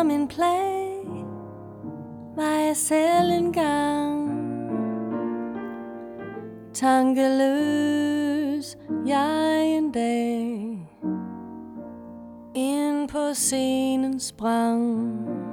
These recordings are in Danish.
som en plage var jeg selv engang. Tankeløs jeg en dag ind på scenen sprang.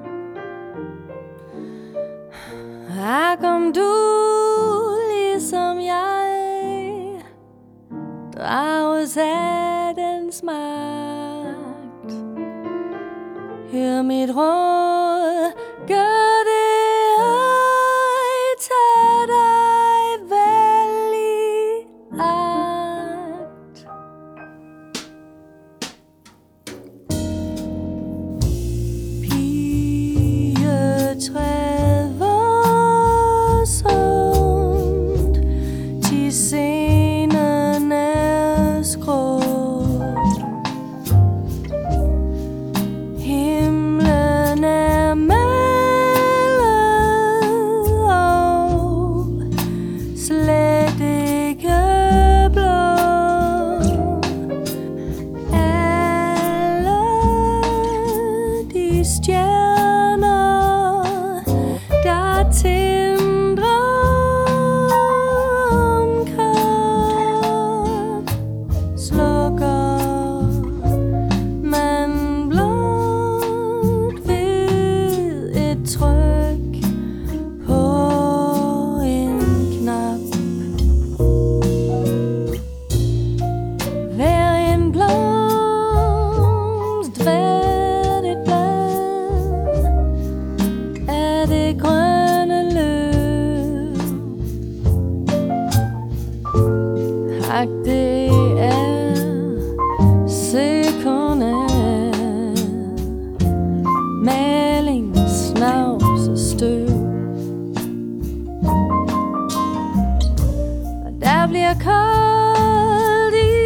Her kom du ligesom jeg, drages af dens magt. Hør mit råd, gør det ej, tag dig vel i agt. Pigetræ var sundt, til scenen er skrå. Himlen er malet og slet ikke blå. Alle de stjerner, der tindrer omkring, slukker man blot ved et tryk på en knap. Hver en blomst, hvert et blad af det grønne løv. Ak, det er sekundær maling, snavs og støv. Og der bliver koldt i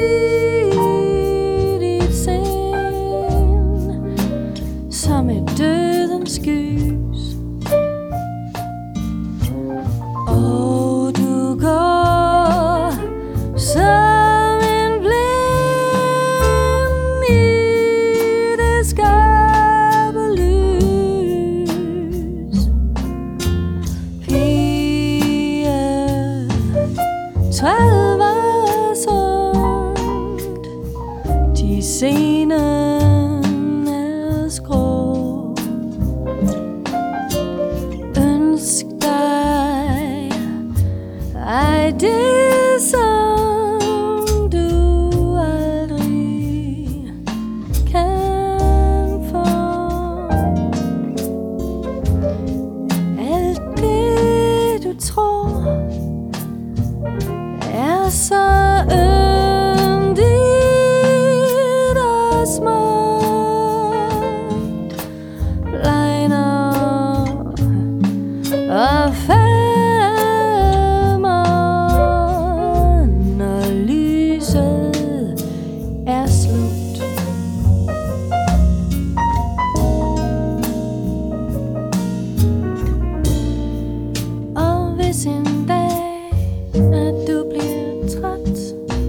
dit sind, som et dødens gys. Og du går som en blind i det skarpe lys. Pige, træet var sundt, de scenen er skrå. Ønsk dig, ej det som du aldrig kan få. Alt det du tror er så yndigt og smukt, blegner og falmer, når lyset er slukt. Og hvis en dag at du bliver træt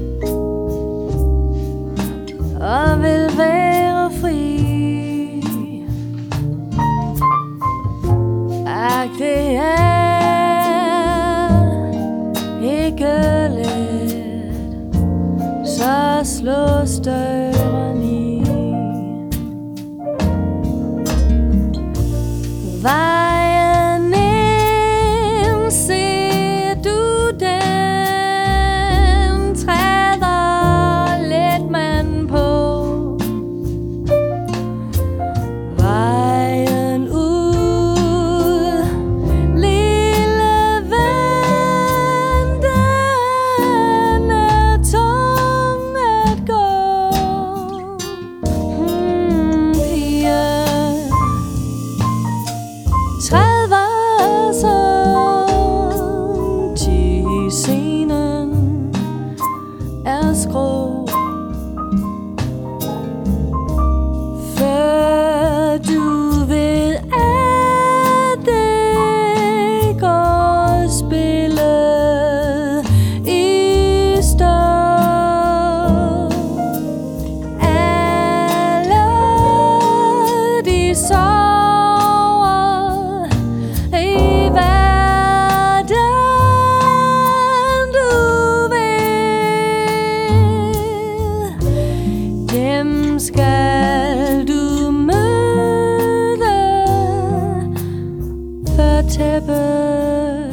og vil være fri, ak, det er ikke let, så slås døren i. Vejen ind, ser du den, træder let man på. Vejen ud, lille ven, den er tung at gå. Pige, træet var sundt, til scenen er skrå. Før du ved, at det går spillet i stå. Alle de sorger skal du møde før tæppet